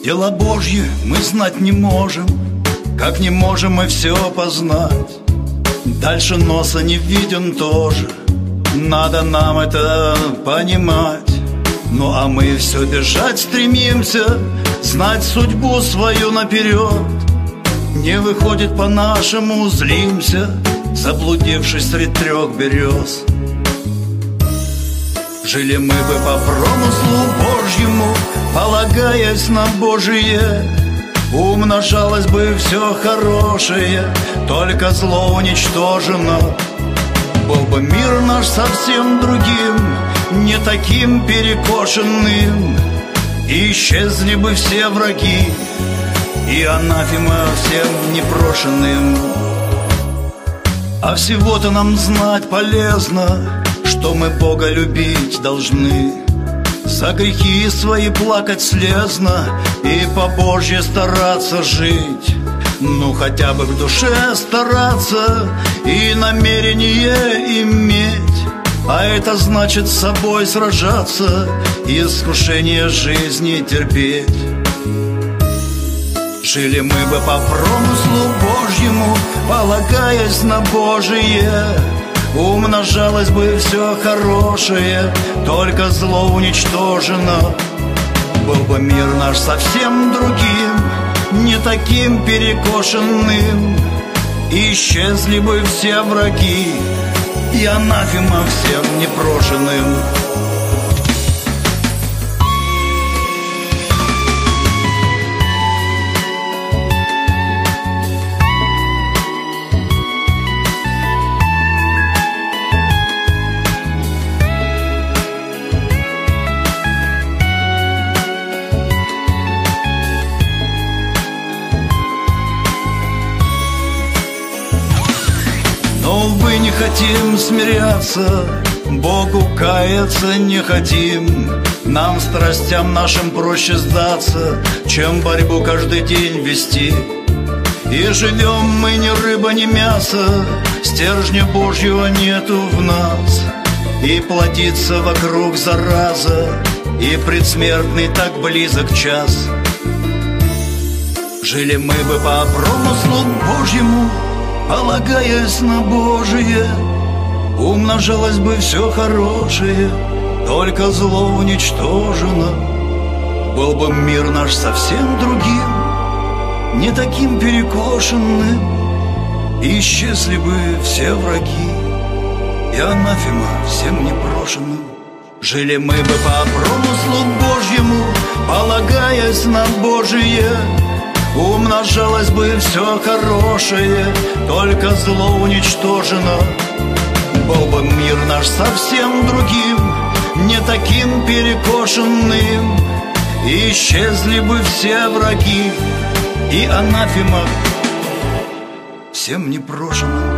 Дела Божьи мы знать не можем, как не можем мы все познать. Дальше носа не виден тоже, надо нам это понимать. Ну а мы все бежать стремимся, знать судьбу свою наперед. Не выходит по-нашему, злимся, заблудившись средь трех берез. Жили мы бы по промыслу Божьему, полагаясь на Божие. Умножалось бы все хорошее, только зло уничтожено. Был бы мир наш совсем другим, не таким перекошенным. И исчезли бы все враги, и анафема всем непрошенным. А всего-то нам знать полезно, что мы Бога любить должны. За грехи свои плакать слезно и по Божье стараться жить. Ну хотя бы в душе стараться и намерение иметь. А это значит с собой сражаться и искушение жизни терпеть. Жили мы бы по промыслу Божьему, полагаясь на Божие. Умножалось бы все хорошее, только зло уничтожено. Был бы мир наш совсем другим, не таким перекошенным. Исчезли бы все враги, и анафема всем непрошенным. Но, увы, не хотим смиряться, Богу каяться не хотим. Нам, страстям нашим, проще сдаться, чем борьбу каждый день вести. И живем мы ни рыба, ни мясо, стержня Божьего нету в нас. И плодится вокруг зараза, и предсмертный так близок час. Жили мы бы по промыслу Божьему, полагаясь на Божие. Умножалось бы все хорошее, только зло уничтожено. Был бы мир наш совсем другим, не таким перекошенным. Исчезли бы все враги, и анафема всем непрошенным. Жили мы бы по промыслу Божьему, полагаясь на Божие. Умножалось бы все хорошее, только зло уничтожено. Был бы мир наш совсем другим, не таким перекошенным. Исчезли бы все враги, и анафема всем непрошенным.